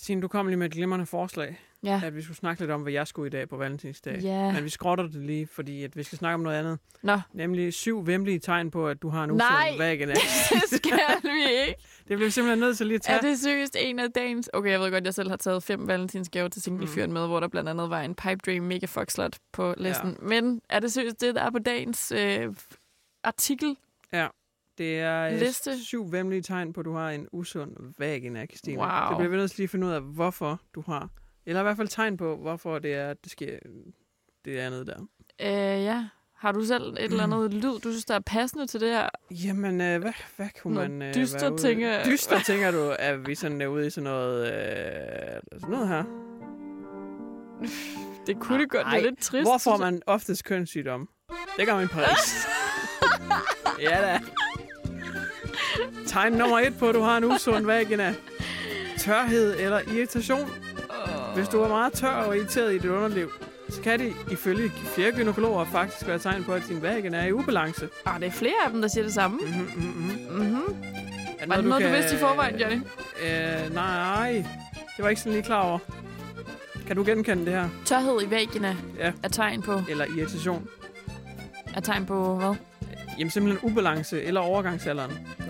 Stine, du kom lige med et glimrende forslag, Ja. at vi skulle snakke lidt om, hvad jeg skulle i dag på Valentinsdag. Ja. Men vi skrotter det lige, fordi at vi skal snakke om noget andet. Nå. Nemlig 7 væmmelige tegn på, at du har en Nej, usund vagina. det skal vi ikke. Det bliver simpelthen nødt til lige at tage. Er det seriøst en af dagens... Okay, jeg ved godt, jeg selv har taget 5 valentinsgaver til singlefyren med, hvor der blandt andet var en Pipe Dream Mega Fuck Slut på listen. Ja. Men er det seriøst det, der er på dagens artikel? Ja, det er Liste. 7 væmmelige tegn på, at du har en usund vagina, Christine. Wow. Det bliver vi nødt til lige at finde ud af, hvorfor du har. Eller i hvert fald tegn på, hvorfor det er, det sker det andet der. Ja. Har du selv et eller andet lyd, du synes, der er passende til det her? Jamen, hvad kunne man... Dyster tænker... Dyster tænker du, at vi sådan er ude i sådan noget... sådan noget her? Det kunne det godt, det er lidt trist. Hvor får man oftest kønssygdom? Det gør man i Paris. Ja da. Tegn nummer 1 på, at du har en usund vagina. Tørhed eller irritation. Hvis du er meget tør og irriteret i dit underliv, så kan det ifølge flere gynækologer faktisk være tegn på, at din vagina er i ubalance. Det er flere af dem, der siger det samme. Var det noget, du vidste i forvejen, Johnny? Nej, det var ikke sådan lige klar over. Kan du genkende det her? Tørhed i vagina er tegn på... Eller irritation. Er tegn på hvad? Jamen simpelthen ubalance eller overgangsalderen. Nå.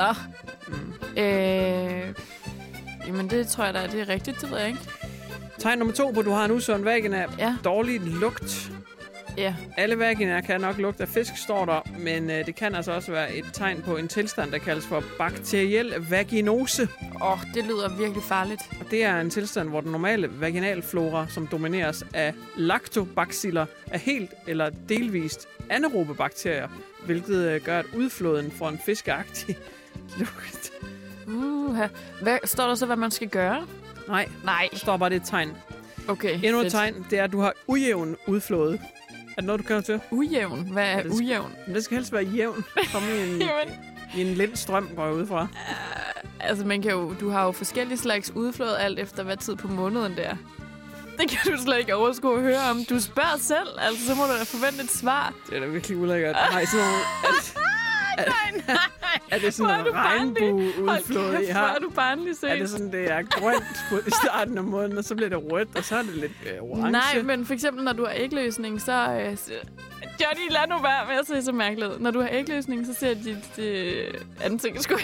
Jamen det tror jeg da, det er rigtigt, det ved jeg ikke. Tegn nummer 2 på, at du har en usund vagina. Ja. Dårlig lugt. Ja. Alle vaginaer kan nok lugte af fisk, står der, men det kan altså også være et tegn på en tilstand, der kaldes for bakteriel vaginose. Det lyder virkelig farligt. Og det er en tilstand, hvor den normale vaginalflora, som domineres af lactobaciller, er helt eller delvist anaerobe bakterier, hvilket gør, at udflåden får en fiskeagtig lugt. Hvad står der så, hvad man skal gøre? Nej, der står bare, det er et tegn. Okay, endnu et tegn, det er, at du har ujævn udflåde. Er det noget, du kender til? Ujævn? Hvad er ujævn? Det skal helst være jævn. Kom i en lind strøm, går jeg ud fra. Altså, du har jo forskellige slags udflåd, alt efter hvad tid på måneden det er. Det kan du slet ikke overskue at høre om. Du spørger selv, altså så må du da forvente et svar. Det er da virkelig ulækkert. Nej, sådan noget... Nej. Er det sådan en regnbue-udflåde, I har? Hvor er du barnlig set? Er det sådan, det er grønt i starten af måneden, og så bliver det rødt, og så er det lidt orange? Nej, men for eksempel, når du har ægløsning, så... Johnny, lad nu være med at se så mærkeligt ud. Når du har ægløsning, så ser dit ansigt sgu...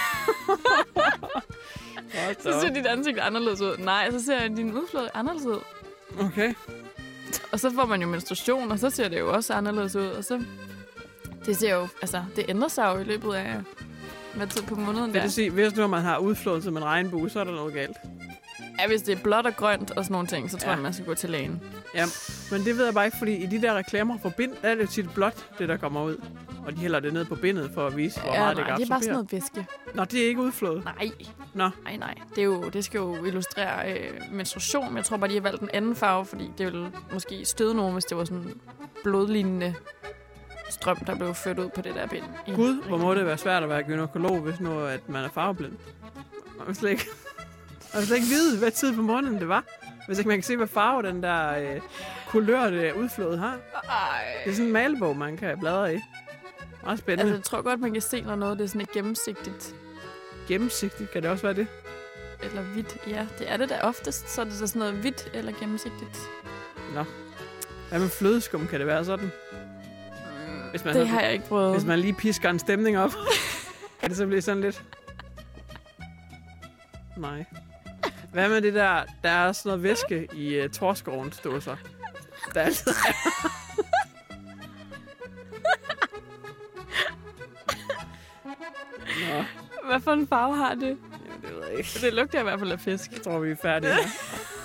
Så ser dit ansigt anderledes ud. Nej, så ser din udflåde anderledes ud. Okay. Og så får man jo menstruation, og så ser det jo også anderledes ud, og så... Det ser jo, altså, det ændrer sig jo i løbet af hvad tid på måneden der. Det vil sige, hvis nu man har udflået som en regnbue, så er der noget galt. Ja, hvis det er blåt og grønt og sådan nogle ting, så tror jeg, man skal gå til lægen. Ja, men det ved jeg bare ikke, fordi i de der reklamer for bind, der er det jo tit blåt, det der kommer ud. Og de hælder det ned på bindet for at vise, hvor meget det kan absorbere. Det er bare sådan noget væske. Nå, det er ikke udflået? Nej. Nå. Nej. Det skal jo illustrere menstruation, men jeg tror bare, de har valgt en anden farve, fordi det ville måske støde nogen, hvis det var sådan blodlignende strøm, der blev ført ud på det der bind. Gud, hvor må det være svært at være gynækolog, hvis nu at man er farveblind. Man vil slet ikke vide, hvad tid på måneden det var. Hvis ikke man kan se, hvad farve den der kulør, det udflået har. Det er sådan en malebog, man kan bladre i. Meget spændende. Altså, jeg tror godt, man kan se, når noget det er sådan et gennemsigtigt. Gennemsigtigt? Kan det også være det? Eller hvidt. Ja, det er det da oftest. Så er det så sådan noget hvidt eller gennemsigtigt. Nå. Hvad med flødeskum? Kan det være sådan? Det har jeg ikke prøvet. Hvis man lige pisker en stemning op, kan det så blive sådan lidt... Nej. Hvad med det der... Der er sådan noget væske i torskovens dåser. Der er altid... Hvad for en farve har det? Jamen, det ved jeg ikke. Det lugter i hvert fald af fisk. Jeg tror, vi er færdige her.